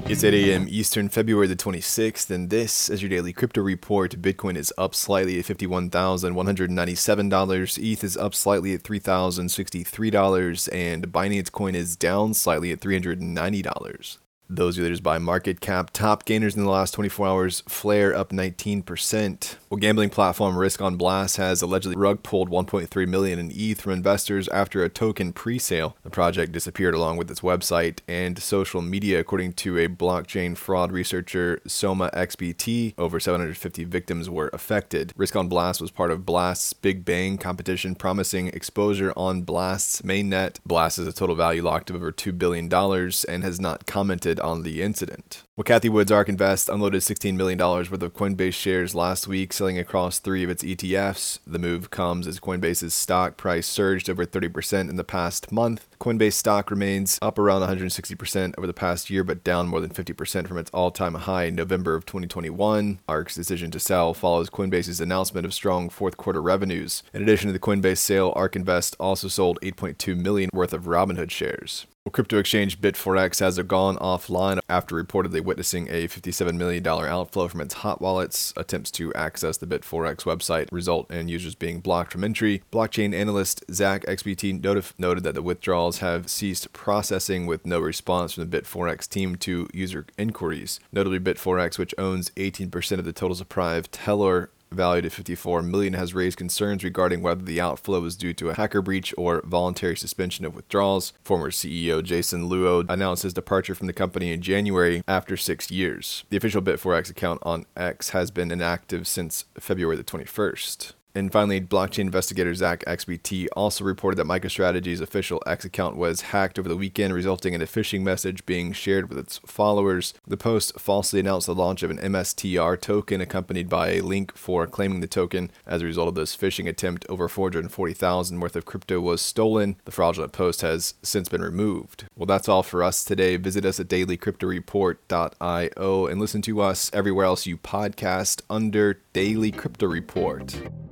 It's 8 a.m. Eastern, February the 26th, and this is your daily crypto report. Bitcoin is up slightly at $51,197. ETH is up slightly at $3,063, and Binance Coin is down slightly at $390. Those are leaders by market cap. Top gainers in the last 24 hours, Flare up 19%. Well, gambling platform Risk on Blast has allegedly rug pulled 1.3 million in ETH from investors after a token pre-sale. The project disappeared along with its website and social media, according to a blockchain fraud researcher, Soma XBT. Over 750 victims were affected. Risk on Blast was part of Blast's Big Bang competition, promising exposure on Blast's mainnet. Blast has a total value locked of over $2 billion and has not commented on the incident. Well, Cathie Wood's ARK Invest unloaded $16 million worth of Coinbase shares last week, selling across 3 of its ETFs. The move comes as Coinbase's stock price surged over 30% in the past month. Coinbase stock remains up around 160% over the past year, but down more than 50% from its all-time high in November of 2021. ARK's decision to sell follows Coinbase's announcement of strong fourth quarter revenues. In addition to the Coinbase sale, ARK Invest also sold $8.2 million worth of Robinhood shares. Well, crypto exchange Bitforex has gone offline after reportedly witnessing a $57 million outflow from its hot wallets. Attempts to access the Bitforex website result in users being blocked from entry. Blockchain analyst Zach XBT noted that the withdrawals have ceased processing with no response from the Bitforex team to user inquiries. Notably, Bitforex, which owns 18% of the total supply of Telor, valued at $54 million, has raised concerns regarding whether the outflow was due to a hacker breach or voluntary suspension of withdrawals. Former CEO Jason Luo announced his departure from the company in January after 6 years. The official Bitforex account on X has been inactive since February the 21st. And finally, blockchain investigator Zach XBT also reported that MicroStrategy's official X account was hacked over the weekend, resulting in a phishing message being shared with its followers. The post falsely announced the launch of an MSTR token accompanied by a link for claiming the token. As a result of this phishing attempt, over $440,000 worth of crypto was stolen. The fraudulent post has since been removed. Well, that's all for us today. Visit us at dailycryptoreport.io and listen to us everywhere else you podcast under Daily Crypto Report.